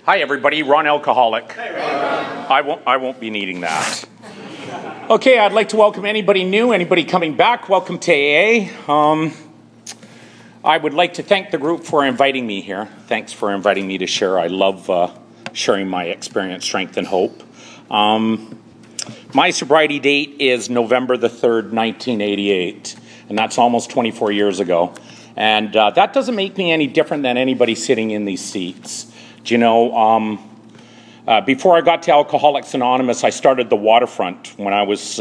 Hi everybody, Ron Alcoholic. Hey, Ron. I won't be needing that. Okay, I'd like to welcome anybody new, anybody coming back. Welcome to AA. I would like to thank the group for inviting me here. Thanks for inviting me to share. I love sharing my experience, strength, and hope. My sobriety date is November the 3rd, 1988, and that's almost 24 years ago. And that doesn't make me any different than anybody sitting in these seats. Do you know, before I got to Alcoholics Anonymous, I started the Waterfront when I was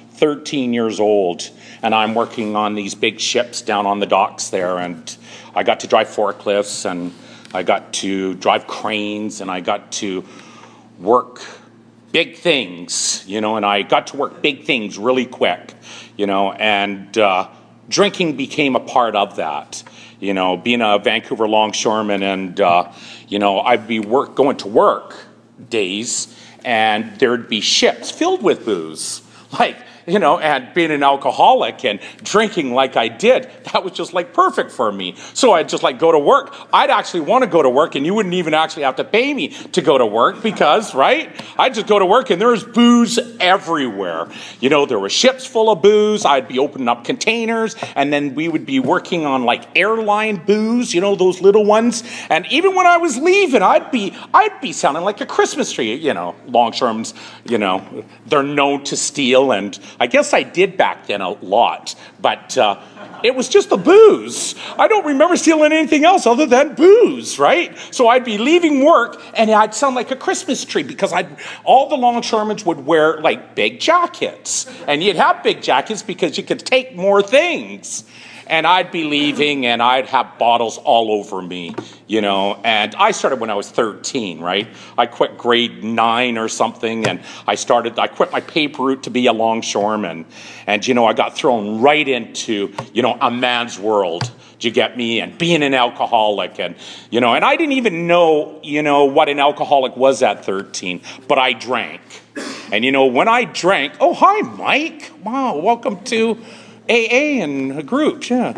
13 years old, and I'm working on these big ships down on the docks there, and I got to drive forklifts, and I got to drive cranes, and I got to work big things, you know, and I got to work big things really quick, you know, and drinking became a part of that. You know, being a Vancouver longshoreman, and you know, I'd be going to work days, and there'd be ships filled with booze, like, you know, and being an alcoholic and drinking like I did, that was just like perfect for me. So I'd just like go to work. I'd actually want to go to work, and you wouldn't even actually have to pay me to go to work because, right? I'd just go to work and there was booze everywhere. You know, there were ships full of booze. I'd be opening up containers, and then we would be working on like airline booze, you know, those little ones. And even when I was leaving, I'd be sounding like a Christmas tree. You know, longshoremen's, you know, they're known to steal, and I guess I did back then a lot, but it was just the booze. I don't remember stealing anything else other than booze, right? So I'd be leaving work, and I'd sound like a Christmas tree because all the longshoremen would wear like big jackets, and you'd have big jackets because you could take more things. And I'd be leaving, and I'd have bottles all over me, you know. And I started when I was 13, right? I quit grade 9 or something, and I quit my paper route to be a longshoreman. And, you know, I got thrown right into, you know, a man's world. Do you get me? And being an alcoholic, and, you know, and I didn't even know, you know, what an alcoholic was at 13, but I drank. And, you know, when I drank, oh, hi, Mike. Wow, welcome to AA and groups, yeah.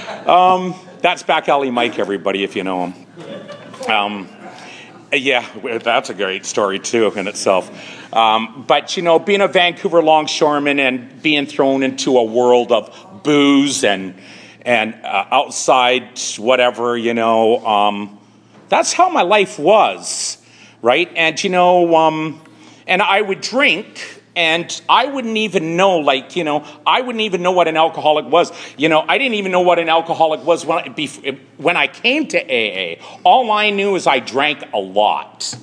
That's Back Alley Mike, everybody, if you know him. Yeah, that's a great story, too, in itself. But, you know, being a Vancouver longshoreman and being thrown into a world of booze and outside whatever, you know, that's how my life was, right? And, you know, and I would drink, and I wouldn't even know, like, you know, I wouldn't even know what an alcoholic was. You know, I didn't even know what an alcoholic was when I came to AA. All I knew is I drank a lot.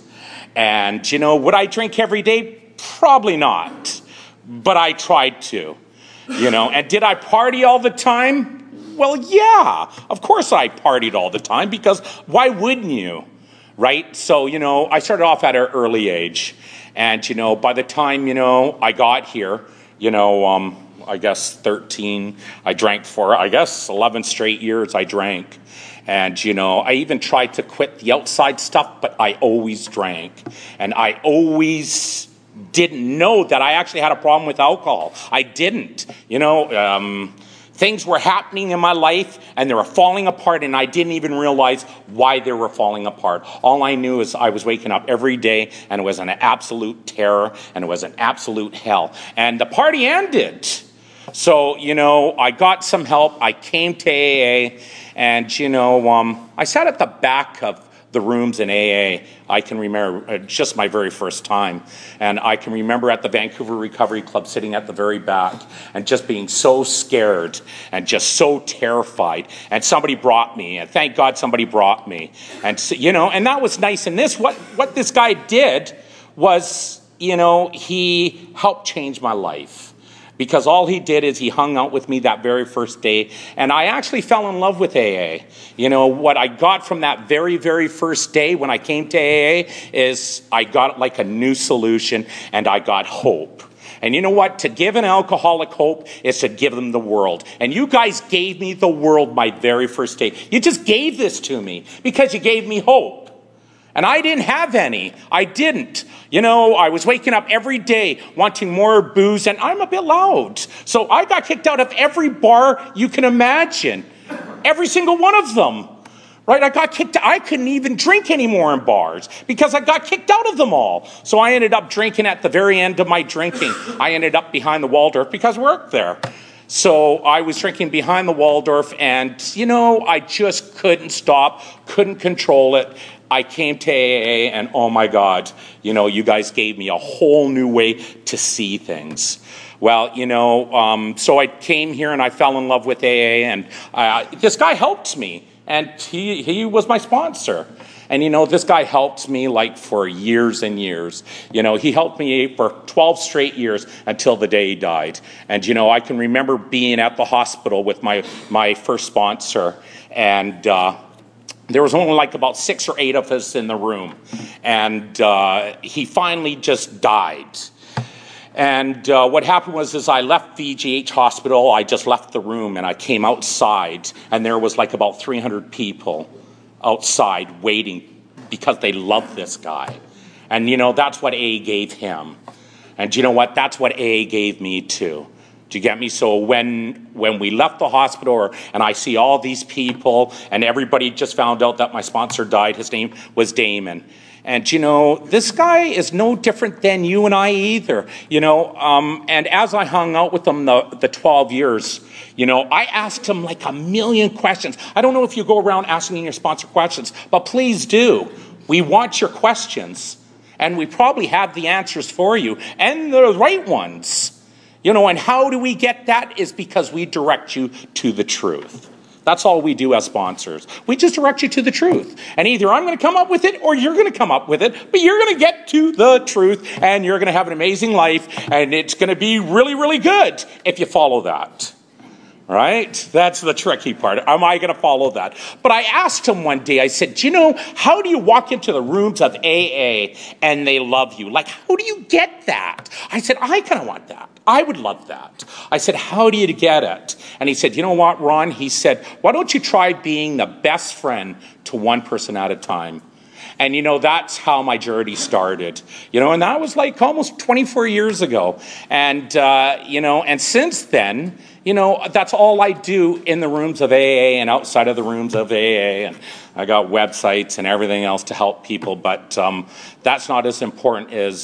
And, you know, would I drink every day? Probably not. But I tried to, you know. And did I party all the time? Well, yeah. Of course I partied all the time, because why wouldn't you, right? So, you know, I started off at an early age. And, you know, by the time, you know, I got here, you know, I guess 13, I drank for, I guess, 11 straight years I drank. And, you know, I even tried to quit the outside stuff, but I always drank. And I always didn't know that I actually had a problem with alcohol. I didn't, you know, things were happening in my life, and they were falling apart, and I didn't even realize why they were falling apart. All I knew is I was waking up every day, and it was an absolute terror, and it was an absolute hell. And the party ended. So, you know, I got some help. I came to AA, and, you know, I sat at the back of the rooms in AA. I can remember just my very first time. And I can remember at the Vancouver Recovery Club sitting at the very back and just being so scared and just so terrified. And somebody brought me, and thank God somebody brought me. And, you know, and that was nice. And what this guy did was, you know, he helped change my life. Because all he did is he hung out with me that very first day, and I actually fell in love with AA. You know, what I got from that very, very first day when I came to AA is I got like a new solution, and I got hope. And you know what? To give an alcoholic hope is to give them the world. And you guys gave me the world my very first day. You just gave this to me because you gave me hope. And I didn't have any. I didn't. You know, I was waking up every day wanting more booze, and I'm a bit loud. So I got kicked out of every bar you can imagine. Every single one of them. right? I got kicked. I couldn't even drink anymore in bars because I got kicked out of them all. So I ended up drinking at the very end of my drinking. I ended up behind the Waldorf because I worked there. So I was drinking behind the Waldorf, and, I just couldn't stop, couldn't control it. I came to AA, and oh my God, you guys gave me a whole new way to see things. Well, so I came here and I fell in love with AA, and this guy helped me, and he was my sponsor. And, this guy helped me for years and years. He helped me for 12 straight years until the day he died. And, I can remember being at the hospital with my first sponsor, and there was only about 6 or 8 of us in the room. And he finally just died. And what happened was I left VGH Hospital. I just left the room and I came outside, and there was about 300 people outside waiting because they loved this guy. And that's what AA gave him. And you know what? That's what AA gave me too. Do you get me? So when we left the hospital, and I see all these people, and everybody just found out that my sponsor died. His name was Damon. And, this guy is no different than you and I either, and as I hung out with him the 12 years, I asked him a million questions. I don't know if you go around asking your sponsor questions, but please do. We want your questions, and we probably have the answers for you, and the right ones. And how do we get that is because we direct you to the truth. That's all we do as sponsors. We just direct you to the truth. And either I'm going to come up with it or you're going to come up with it, but you're going to get to the truth, and you're going to have an amazing life, and it's going to be really, really good if you follow that. Right? That's the tricky part. Am I going to follow that? But I asked him one day, I said, how do you walk into the rooms of AA and they love you? How do you get that? I said, I kind of want that. I would love that. I said, how do you get it? And he said, you know what, Ron? He said, why don't you try being the best friend to one person at a time? And, that's how my journey started, and that was almost 24 years ago. And, and since then, that's all I do in the rooms of AA and outside of the rooms of AA. And I got websites and everything else to help people. But that's not as important as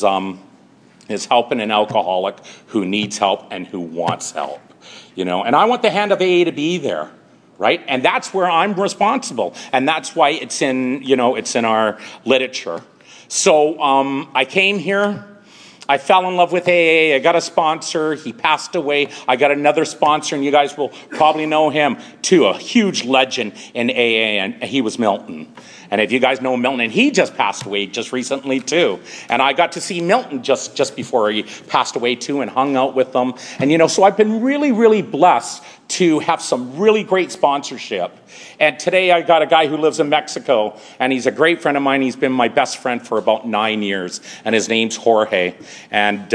helping an alcoholic who needs help and who wants help, And I want the hand of AA to be there. Right? And that's where I'm responsible. And that's why it's in our literature. So I came here. I fell in love with AA. I got a sponsor. He passed away. I got another sponsor, and you guys will probably know him too, a huge legend in AA, and he was Milton. And if you guys know Milton, and he just passed away just recently too. And I got to see Milton just before he passed away too, and hung out with them. And so I've been really, really blessed to have some really great sponsorship. And today I got a guy who lives in Mexico, and he's a great friend of mine. He's been my best friend for about 9 years, and his name's Jorge. And,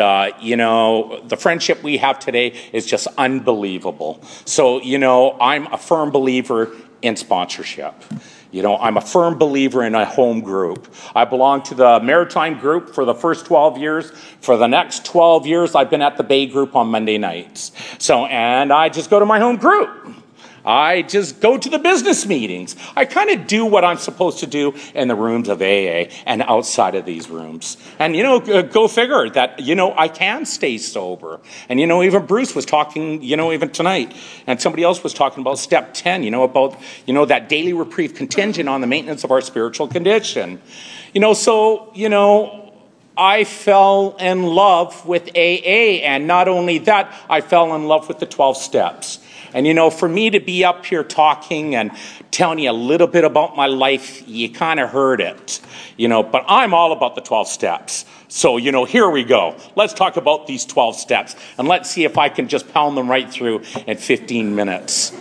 the friendship we have today is just unbelievable. So, I'm a firm believer in sponsorship. I'm a firm believer in a home group. I belong to the Maritime group for the first 12 years. For the next 12 years, I've been at the Bay group on Monday nights. And I just go to my home group. I just go to the business meetings. I kind of do what I'm supposed to do in the rooms of AA and outside of these rooms. And, go figure that, I can stay sober. And, even Bruce was talking, even tonight, and somebody else was talking about step 10, about, that daily reprieve contingent on the maintenance of our spiritual condition. I fell in love with AA, and not only that, I fell in love with the 12 steps. And, for me to be up here talking and telling you a little bit about my life, you kind of heard it, but I'm all about the 12 steps. So, here we go. Let's talk about these 12 steps, and let's see if I can just pound them right through in 15 minutes.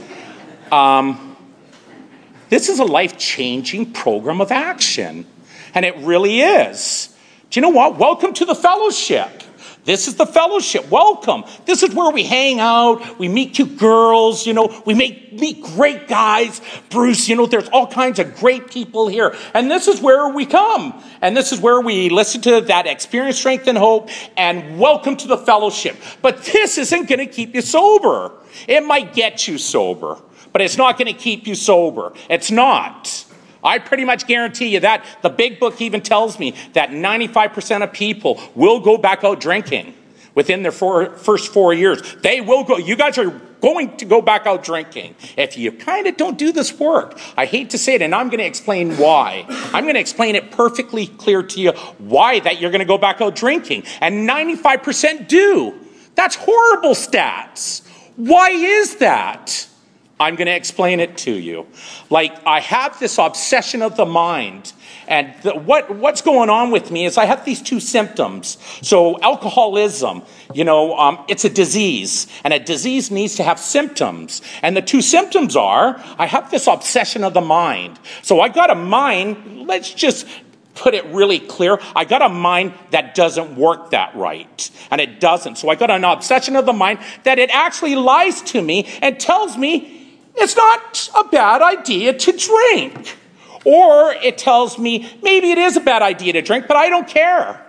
This is a life-changing program of action, and it really is. Do you know what? Welcome to the fellowship. This is the fellowship. Welcome. This is where we hang out. We meet cute girls. We meet great guys. Bruce, there's all kinds of great people here. And this is where we come. And this is where we listen to that experience, strength, and hope. And welcome to the fellowship. But this isn't going to keep you sober. It might get you sober, but it's not going to keep you sober. It's not. I pretty much guarantee you that. The big book even tells me that 95% of people will go back out drinking within their first 4 years. They will go. You guys are going to go back out drinking if you kind of don't do this work. I hate to say it, and I'm going to explain why. I'm going to explain it perfectly clear to you why that you're going to go back out drinking. And 95% do. That's horrible stats. Why is that? I'm going to explain it to you. Like, I have this obsession of the mind. And what's going on with me is I have these two symptoms. So alcoholism, it's a disease. And a disease needs to have symptoms. And the two symptoms are, I have this obsession of the mind. So I got a mind, let's just put it really clear, I got a mind that doesn't work that right. And it doesn't. So I got an obsession of the mind that it actually lies to me and tells me it's not a bad idea to drink. Or it tells me maybe it is a bad idea to drink, but I don't care.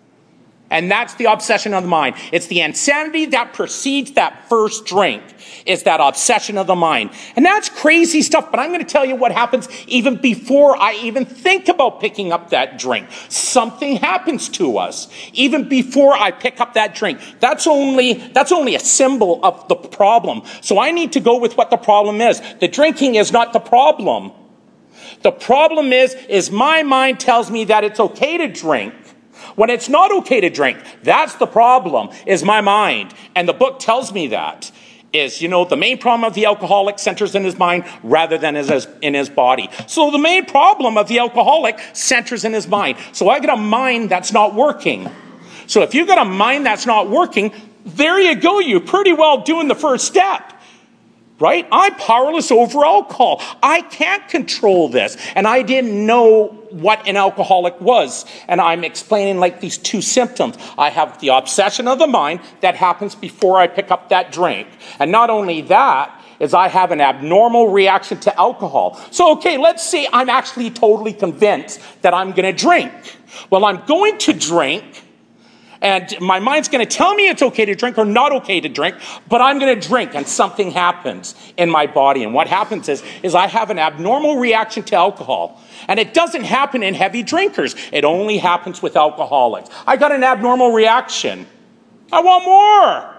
And that's the obsession of the mind. It's the insanity that precedes that first drink, is that obsession of the mind. And that's crazy stuff, but I'm going to tell you what happens even before I even think about picking up that drink. Something happens to us even before I pick up that drink. That's only a symbol of the problem. So I need to go with what the problem is. The drinking is not the problem. The problem is my mind tells me that it's okay to drink when it's not okay to drink. That's the problem, is my mind. And the book tells me that. The main problem of the alcoholic centers in his mind rather than in his body. So the main problem of the alcoholic centers in his mind. So I got a mind that's not working. So if you got a mind that's not working, there you go. You're pretty well doing the first step. Right? I'm powerless over alcohol. I can't control this. And I didn't know what an alcoholic was. And I'm explaining like these two symptoms. I have the obsession of the mind that happens before I pick up that drink. And not only that, is I have an abnormal reaction to alcohol. So, okay, let's say I'm actually totally convinced that I'm going to drink. Well, I'm going to drink. And my mind's going to tell me it's okay to drink or not okay to drink, but I'm going to drink, and something happens in my body. And what happens is I have an abnormal reaction to alcohol. And it doesn't happen in heavy drinkers. It only happens with alcoholics. I got an abnormal reaction. I want more.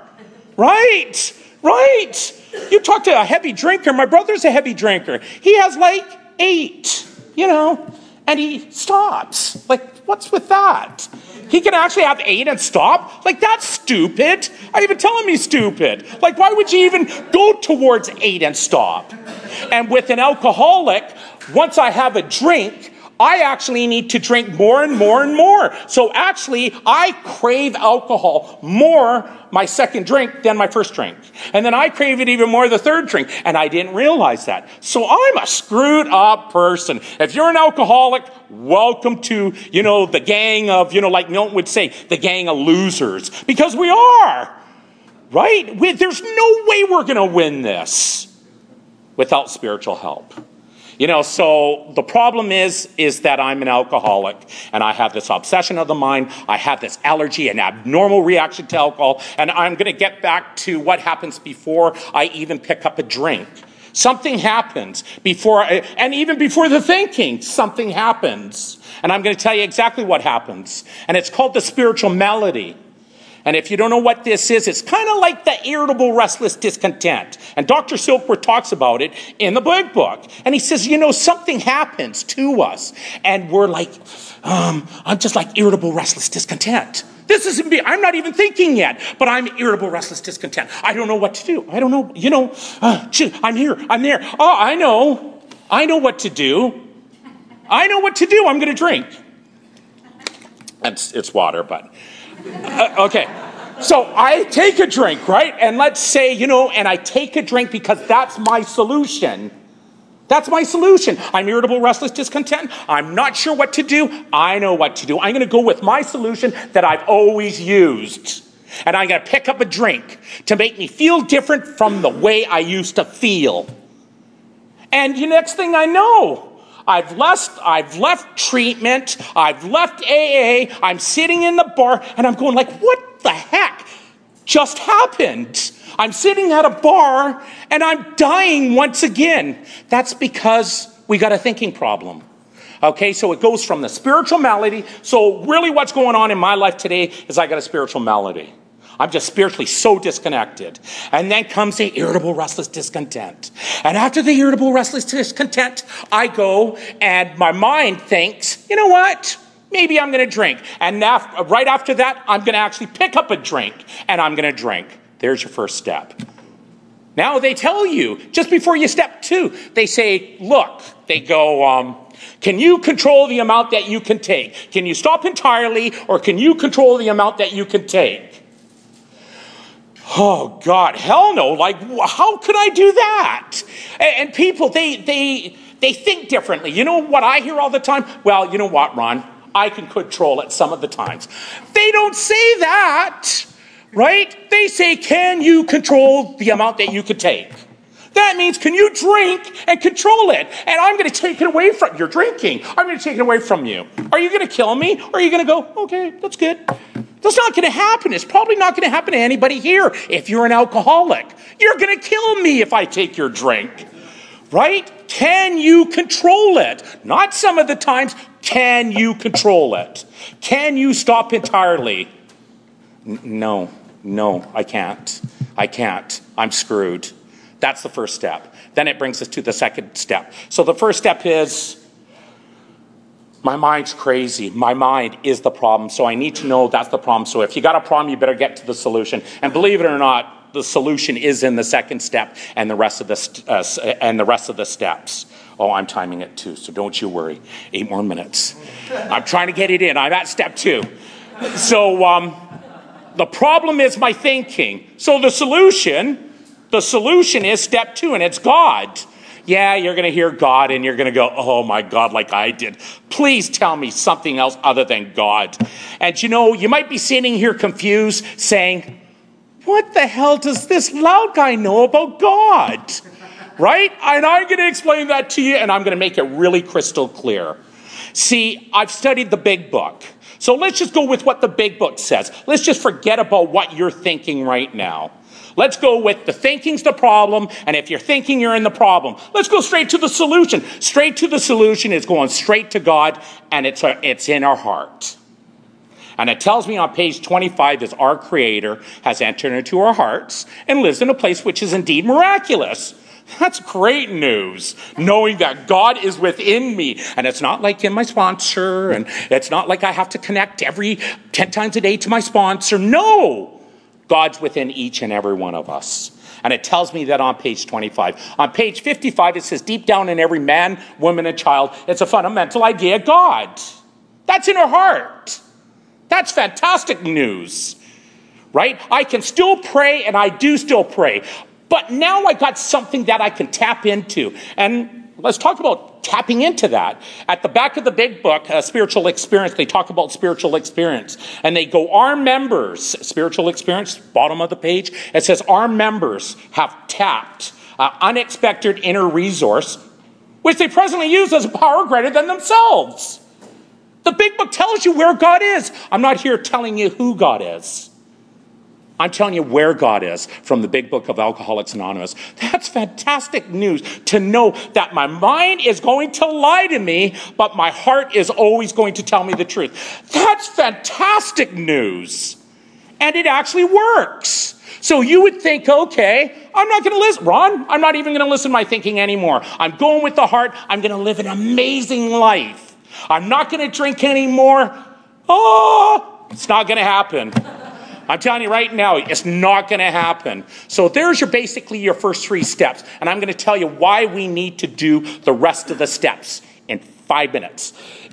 Right. You talk to a heavy drinker. My brother's a heavy drinker. He has like 8, and he stops. Like, what's with that? He can actually have 8 and stop? Like, that's stupid. I even tell him he's stupid. Like, why would you even go towards 8 and stop? And with an alcoholic, once I have a drink, I actually need to drink more and more and more. So actually, I crave alcohol more my second drink than my first drink. And then I crave it even more the third drink. And I didn't realize that. So I'm a screwed up person. If you're an alcoholic, welcome to, the gang of, like Milton would say, the gang of losers. Because we are. Right? There's no way we're going to win this without spiritual help. So the problem is that I'm an alcoholic, and I have this obsession of the mind. I have this allergy, an abnormal reaction to alcohol, and I'm going to get back to what happens before I even pick up a drink. Something happens and even before the thinking, something happens. And I'm going to tell you exactly what happens. And it's called the spiritual malady. And if you don't know what this is, it's kind of like the irritable, restless discontent. And Dr. Silkworth talks about it in the Big Book. And he says, something happens to us. And we're like, I'm just like irritable, restless discontent. This isn't me. I'm not even thinking yet. But I'm irritable, restless discontent. I don't know what to do. I don't know. I'm here. I'm there. Oh, I know. I know what to do. I'm going to drink. It's water, but... okay, so I take a drink, right? And let's say, and I take a drink because that's my solution. That's my solution. I'm irritable, restless, discontent. I'm not sure what to do. I know what to do. I'm going to go with my solution that I've always used. And I'm going to pick up a drink to make me feel different from the way I used to feel. And the next thing I know, I've left treatment. I've left AA. I'm sitting in the bar and I'm going like, what the heck just happened? I'm sitting at a bar and I'm dying once again. That's because we got a thinking problem. Okay, so it goes from the spiritual malady. So really what's going on in my life today is I got a spiritual malady. I'm just spiritually so disconnected. And then comes the irritable, restless discontent. And after the irritable, restless discontent, I go and my mind thinks, you know what? Maybe I'm going to drink. And right after that, I'm going to actually pick up a drink and I'm going to drink. There's your first step. Now they tell you, just before you step 2, they say, look, they go, can you control the amount that you can take? Can you stop entirely, or can you control the amount that you can take? Oh, God, hell no. Like, how could I do that? And people, they think differently. You know what I hear all the time? Well, you know what, Ron? I can control it some of the times. They don't say that, right? They say, can you control the amount that you could take? That means, can you drink and control it? And I'm going to take it away from you. You're drinking. I'm going to take it away from you. Are you going to kill me? Or are you going to go, okay, that's good. That's not going to happen. It's probably not going to happen to anybody here. If you're an alcoholic, you're going to kill me if I take your drink. Right? Can you control it? Not some of the times. Can you control it? Can you stop entirely? No, I can't. I'm screwed. That's the first step. Then it brings us to the second step. So the first step is, my mind's crazy. My mind is the problem. So I need to know that's the problem. So if you got a problem, you better get to the solution. And believe it or not, the solution is in the second step and the rest of the steps. Oh, I'm timing it too, so don't you worry. 8 more minutes. I'm trying to get it in. I'm at step 2. So the problem is my thinking. So the solution is step 2, and it's God. Yeah, you're going to hear God, and you're going to go, oh my God, like I did. Please tell me something else other than God. And you know, you might be sitting here confused, saying, what the hell does this loud guy know about God? Right? And I'm going to explain that to you, and I'm going to make it really crystal clear. See, I've studied the Big Book. So let's just go with what the Big Book says. Let's just forget about what you're thinking right now. Let's go with the thinking's the problem, and if you're thinking, you're in the problem. Let's go straight to the solution. Straight to the solution is going straight to God, and it's in our heart. And it tells me on page 25 is our Creator has entered into our hearts and lives in a place which is indeed miraculous. That's great news, knowing that God is within me. And it's not like in my sponsor, and it's not like I have to connect every 10 times a day to my sponsor. No! God's within each and every one of us. And it tells me that on page 25. On page 55, it says, deep down in every man, woman, and child, it's a fundamental idea of God. That's in our heart. That's fantastic news, right? I can still pray, and I do still pray. But now I got something that I can tap into. And let's talk about tapping into that. At the back of the Big Book, Spiritual Experience, they talk about spiritual experience. And they go, our members, spiritual experience, bottom of the page, it says our members have tapped unexpected inner resource, which they presently use as a power greater than themselves. The Big Book tells you where God is. I'm not here telling you who God is. I'm telling you where God is from the Big Book of Alcoholics Anonymous. That's fantastic news to know that my mind is going to lie to me, but my heart is always going to tell me the truth. That's fantastic news. And it actually works. So you would think, okay, I'm not going to listen. Ron, I'm not even going to listen to my thinking anymore. I'm going with the heart. I'm going to live an amazing life. I'm not going to drink anymore. Oh, it's not going to happen. I'm telling you right now, it's not going to happen. So there's basically your first 3 steps. And I'm going to tell you why we need to do the rest of the steps in 5 minutes.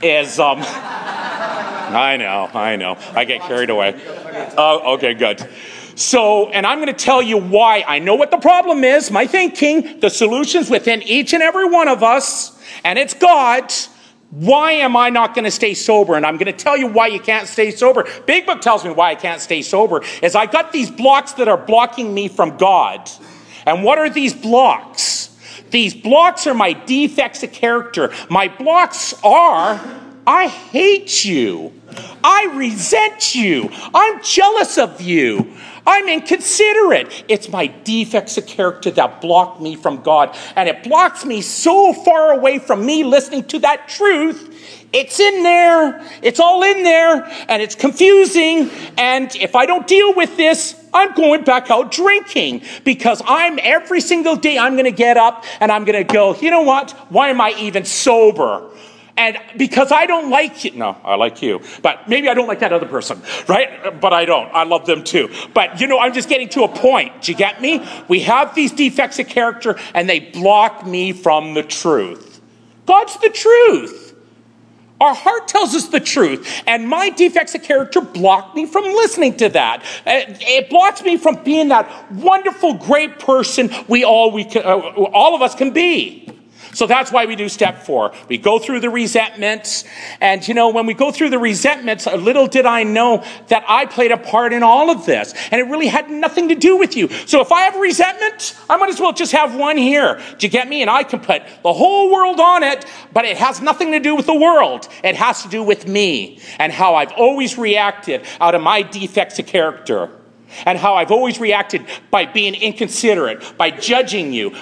I know. I get carried away. Oh, okay, good. So, and I'm going to tell you why. I know what the problem is, my thinking. The solution's within each and every one of us. And it's God. Why am I not going to stay sober? And I'm going to tell you why you can't stay sober. Big Book tells me why I can't stay sober. Is I got these blocks that are blocking me from God. And what are these blocks? These blocks are my defects of character. My blocks are, I hate you. I resent you. I'm jealous of you. I'm inconsiderate. It's my defects of character that block me from God. And it blocks me so far away from me listening to that truth. It's in there. It's all in there. And it's confusing. And if I don't deal with this, I'm going back out drinking. Because every single day I'm going to get up and I'm going to go, you know what? Why am I even sober? And because I don't like you. No, I like you. But maybe I don't like that other person, right? But I don't. I love them too. But, I'm just getting to a point. Do you get me? We have these defects of character and they block me from the truth. God's the truth. Our heart tells us the truth. And my defects of character block me from listening to that. It blocks me from being that wonderful, great person all of us can be. So that's why we do step 4. We go through the resentments. And, when we go through the resentments, little did I know that I played a part in all of this. And it really had nothing to do with you. So if I have resentment, I might as well just have one here. Do you get me? And I can put the whole world on it, but it has nothing to do with the world. It has to do with me and how I've always reacted out of my defects of character. And how I've always reacted by being inconsiderate, by judging you,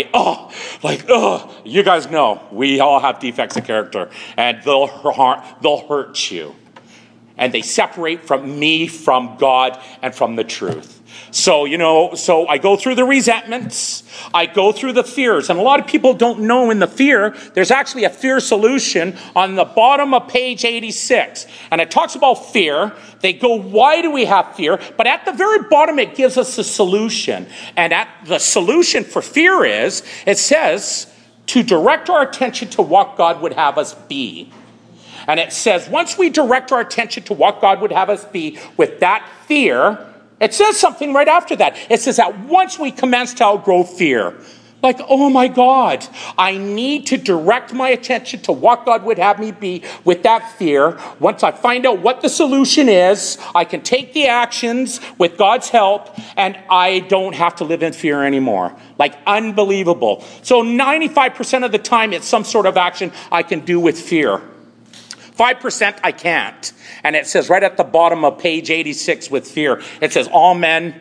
you guys know, we all have defects of character, and they'll hurt you. And they separate from me, from God, and from the truth. So I go through the resentments, I go through the fears, and a lot of people don't know in the fear, there's actually a fear solution on the bottom of page 86. And it talks about fear. They go, why do we have fear? But at the very bottom, it gives us a solution. And the solution for fear it says, to direct our attention to what God would have us be. And it says, once we direct our attention to what God would have us be with that fear, it says something right after that. It says that once we commence to outgrow fear, like, oh my God, I need to direct my attention to what God would have me be with that fear. Once I find out what the solution is, I can take the actions with God's help, and I don't have to live in fear anymore. Like, unbelievable. So 95% of the time, it's some sort of action I can do with fear. 5% I can't. And it says right at the bottom of page 86 with fear, it says, all men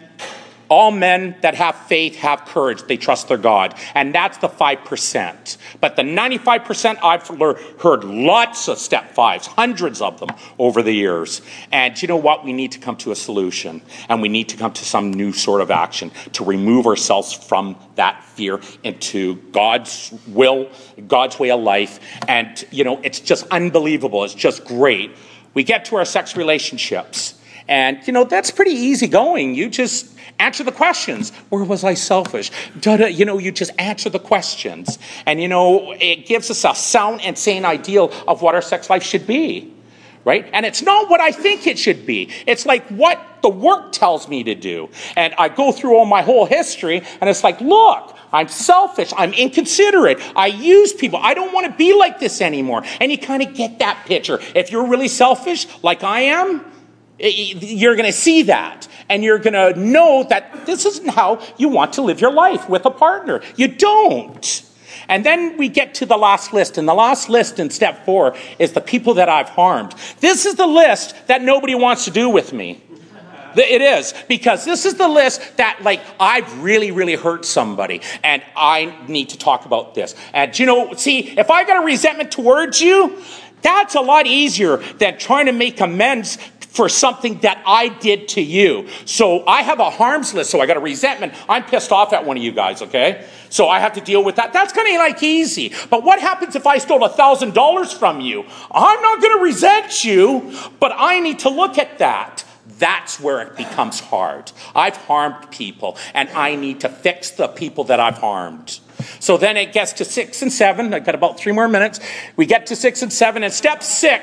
that have faith have courage. They trust their God. And that's the 5%. But the 95%, I've heard lots of step 5s, hundreds of them over the years. And you know what? We need to come to a solution. And we need to come to some new sort of action to remove ourselves from that fear into God's will, God's way of life. And, it's just unbelievable. It's just great. We get to our sex relationships. And, that's pretty easy going. You just answer the questions. Where was I selfish? You just answer the questions. And, it gives us a sound and sane ideal of what our sex life should be. Right? And it's not what I think it should be. It's like what the work tells me to do. And I go through all my whole history, and it's like, look, I'm selfish. I'm inconsiderate. I use people. I don't want to be like this anymore. And you kind of get that picture. If you're really selfish, like I am, you're going to see that. And you're going to know that this isn't how you want to live your life with a partner. You don't. And then we get to the last list. And the last list in step 4 is the people that I've harmed. This is the list that nobody wants to do with me. It is. Because this is the list that, I've really, really hurt somebody. And I need to talk about this. And, see, if I got a resentment towards you, that's a lot easier than trying to make amends for something that I did to you. So I have a harms list, so I got a resentment. I'm pissed off at one of you guys, okay? So I have to deal with that. That's kind of easy. But what happens if I stole $1,000 from you? I'm not going to resent you, but I need to look at that. That's where it becomes hard. I've harmed people, and I need to fix the people that I've harmed. So then it gets to 6 and 7. I've got about 3 more minutes. We get to 6 and 7. And step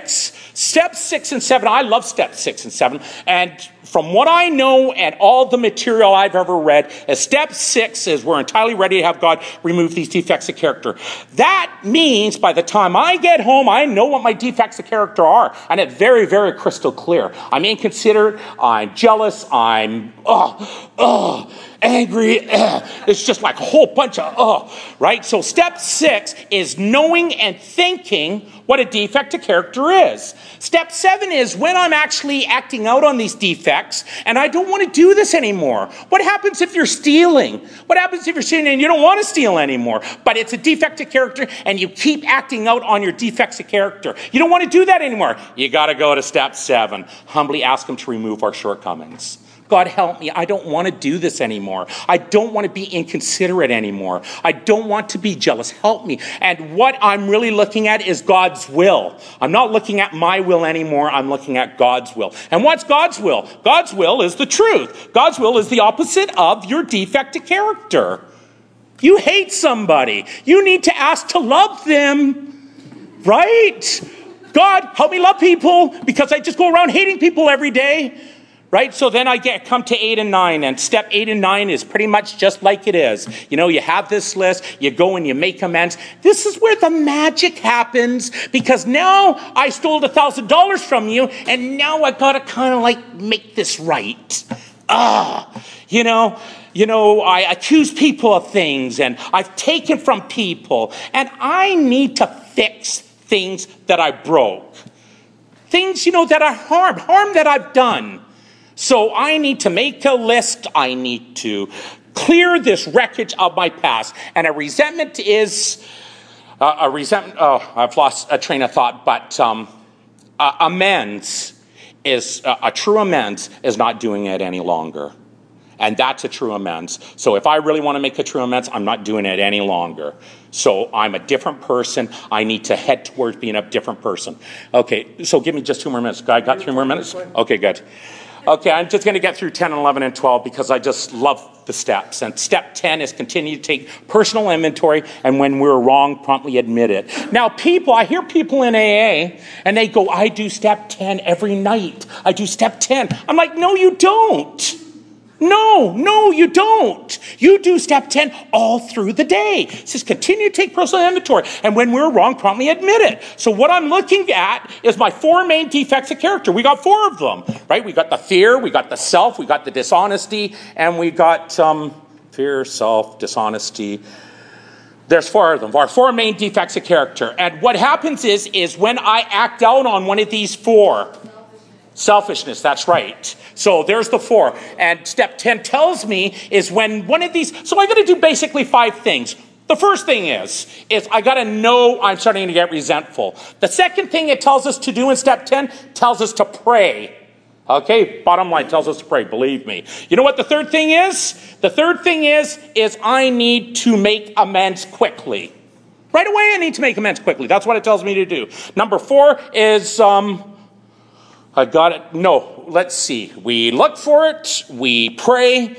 6 and 7, I love step 6 and 7. And from what I know and all the material I've ever read, step 6 is we're entirely ready to have God remove these defects of character. That means by the time I get home, I know what my defects of character are. And it's very, very crystal clear. I'm inconsiderate. I'm jealous. I'm angry. It's just like a whole bunch of right? So step 6 is knowing and thinking what a defect of character is. Step 7 is when I'm actually acting out on these defects and I don't want to do this anymore. What happens if you're stealing? What happens if you're stealing and you don't want to steal anymore, but it's a defect of character and you keep acting out on your defects of character? You don't want to do that anymore. You got to go to step 7. Humbly ask him to remove our shortcomings. God, help me. I don't want to do this anymore. I don't want to be inconsiderate anymore. I don't want to be jealous. Help me. And what I'm really looking at is God's will. I'm not looking at my will anymore. I'm looking at God's will. And what's God's will? God's will is the truth. God's will is the opposite of your defect of character. You hate somebody. You need to ask to love them. Right? God, help me love people because I just go around hating people every day. Right? So then I come to 8 and 9, and step 8 and 9 is pretty much just like it is. You know, you have this list, you go and you make amends. This is where the magic happens, because now I stole $1,000 from you, and now I gotta kind of like make this right. You know, I accuse people of things, and I've taken from people, and I need to fix things that I broke. Things, that are harm that I've done. So I need to make a list. I need to clear this wreckage of my past. And a resentment is I've lost a train of thought, but amends is a true amends is not doing it any longer. And that's a true amends. So if I really want to make a true amends, I'm not doing it any longer. So I'm a different person. I need to head towards being a different person. Okay, so give me just 2 more minutes. I got 3 more minutes? Okay, good. Okay, I'm just going to get through 10 and 11 and 12 because I just love the steps. And step 10 is continue to take personal inventory, and when we're wrong, promptly admit it. Now, I hear people in AA, and they go, I do step 10 every night. I do step 10. I'm like, no, you don't. No, you don't. You do step 10 all through the day. It says continue to take personal inventory. And when we're wrong, promptly admit it. So what I'm looking at is my 4 main defects of character. We got 4 of them, right? We got the fear, we got the self, we got the dishonesty, and we got fear, self, dishonesty. There's 4 of them. Our 4 main defects of character. And what happens is when I act out on one of these 4, selfishness, that's right. So there's the 4. And step 10 tells me is when one of these, so I got to do basically 5 things. The first thing is I got to know I'm starting to get resentful. The second thing it tells us to do in step 10 tells us to pray. Okay, bottom line tells us to pray, believe me. You know what the third thing is? The third thing is I need to make amends quickly. Right away I need to make amends quickly. That's what it tells me to do. Number 4 is I got it. No, let's see. We look for it. We pray.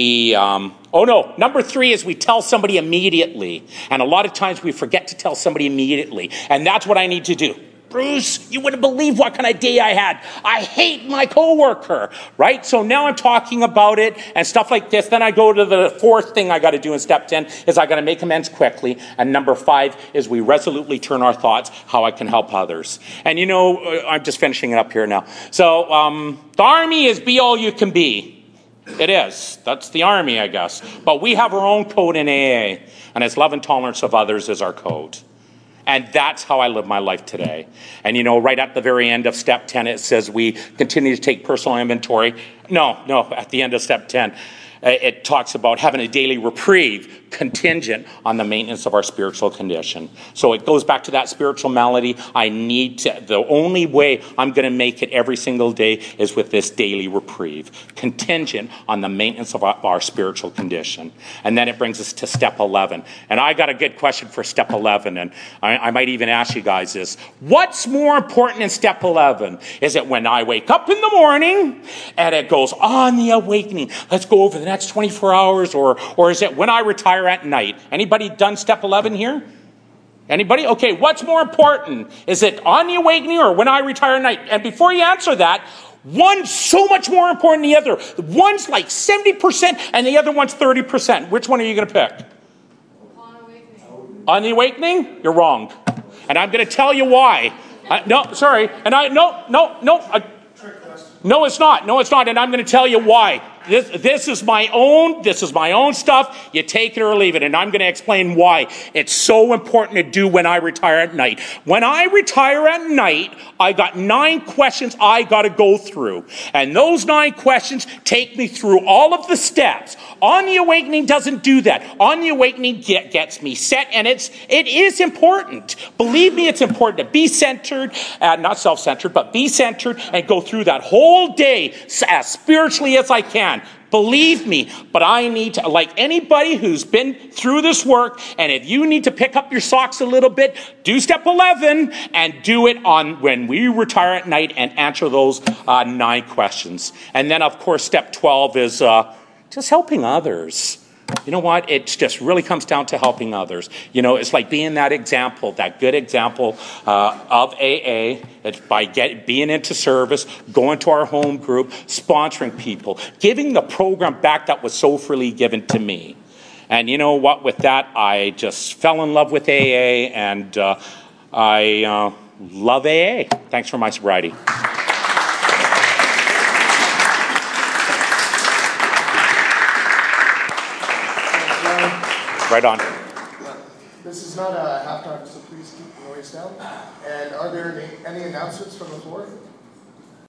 Number 3 is we tell somebody immediately. And a lot of times we forget to tell somebody immediately. And that's what I need to do. Bruce, you wouldn't believe what kind of day I had. I hate my coworker, right? So now I'm talking about it and stuff like this. Then I go to the 4th thing I got to do in step 10 is I got to make amends quickly. And number 5 is we resolutely turn our thoughts how I can help others. And I'm just finishing it up here now. So the army is be all you can be. It is. That's the army, I guess. But we have our own code in AA. And it's love and tolerance of others is our code. And that's how I live my life today. And right at the very end of step 10, it says we continue to take personal inventory. No, at the end of step 10, it talks about having a daily reprieve contingent on the maintenance of our spiritual condition. So it goes back to that spiritual malady. The only way I'm going to make it every single day is with this daily reprieve, contingent on the maintenance of our spiritual condition. And then it brings us to step 11. And I got a good question for step 11, and I might even ask you guys this. What's more important in step 11? Is it when I wake up in the morning and it goes on the awakening? Let's go over the next 24 hours, or is it when I retire at night? Anybody done step 11 here? Anybody? Okay, what's more important? Is it on the awakening or when I retire at night? And before you answer that, one's so much more important than the other. One's like 70% and the other one's 30%. Which one are you going to pick? On awakening. On the awakening? You're wrong. And I'm going to tell you why. No, it's not. No, it's not. And I'm going to tell you why. This is my own stuff. You take it or leave it, and I'm going to explain why it's so important to do when I retire at night. When I retire at night, I got 9 questions I got to go through, and those 9 questions take me through all of the steps. On the Awakening doesn't do that. On the Awakening gets me set, and it is important. Believe me, it's important to be centered, not self-centered, but be centered and go through that whole day as spiritually as I can. Believe me, but I need to, like anybody who's been through this work, and if you need to pick up your socks a little bit, do step 11 and do it on when we retire at night and answer those 9 questions. And then, of course, step 12 is just helping others. You know what? It just really comes down to helping others. You know, it's like being that example, that good example of AA. It's by being into service, going to our home group, sponsoring people, giving the program back that was so freely given to me. And you know what? With that, I just fell in love with AA, and I love AA. Thanks for my sobriety. Right on. This is not a halftime, so please keep the noise down. And are there any announcements from the floor?